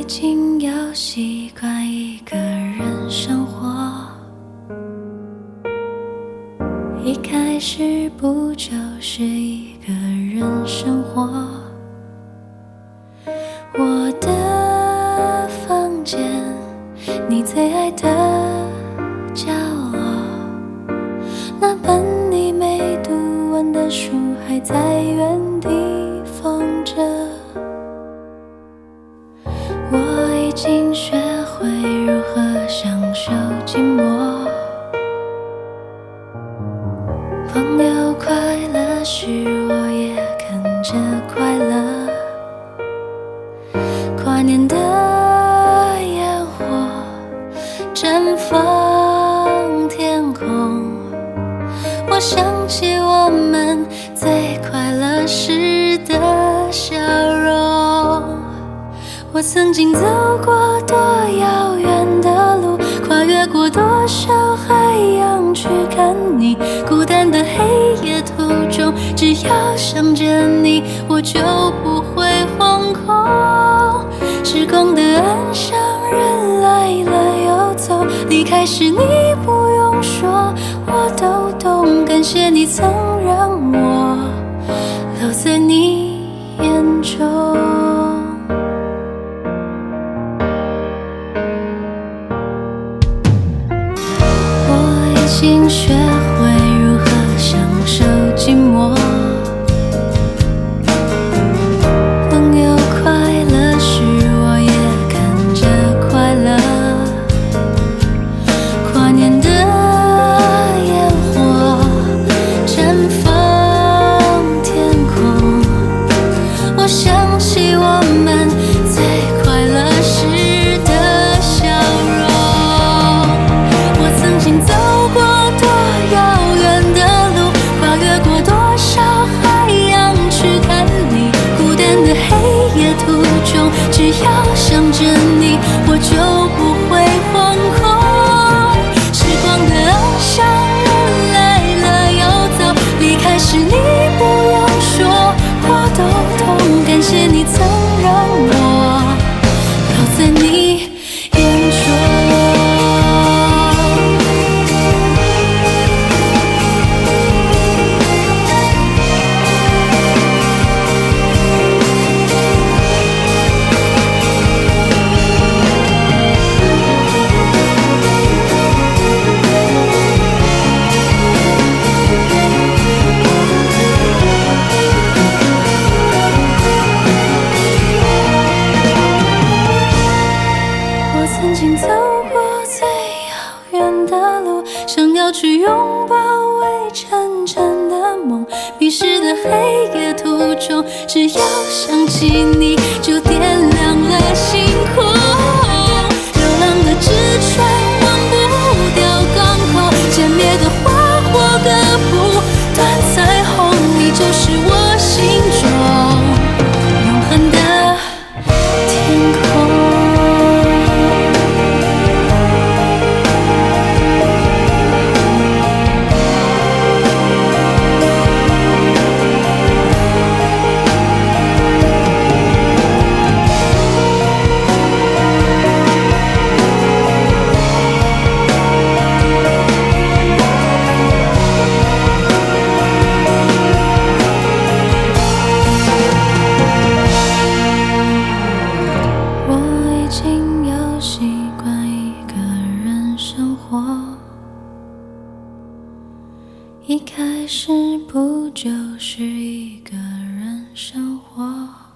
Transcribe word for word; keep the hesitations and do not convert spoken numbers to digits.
经要习惯一个人生活，一开始不就是一个人生活？我的房间，你最爱的角落，那本你没读完的书还在原地放着。我已经学会如何享受寂寞，朋友快乐时我也跟着快乐。跨年的烟火绽放天空，我想起我们最快乐时的笑容。我曾经走过多遥远的路，跨越过多少海洋去看你。孤单的黑夜途中，只要想着你，我就不会惶恐。时光的岸上，人来了又走，离开时你不用说，我都懂。感谢你曾让我留在你眼中。已经学会如何享受寂寞，朋友快乐时我也跟着快乐。跨年的烟火绽放天空，我想起我们最快乐时的笑容。我曾经走过多遥远的路，跨越过多少海洋去看你。孤单的黑夜途中，只要想着你，我就不会惶恐。时光的岸上，人来了又走，离开时你不用说，我都懂。感谢你曾让我留在你眼中。曾经走过最遥远的路，想要去拥抱未成真的梦。迷失的黑夜途中，只要想起你，就点亮了星空。流浪的纸船忘不掉港口，歼灭的花火割不断彩虹。你就是我心中永恒的天空。一开始不就是一个人生活？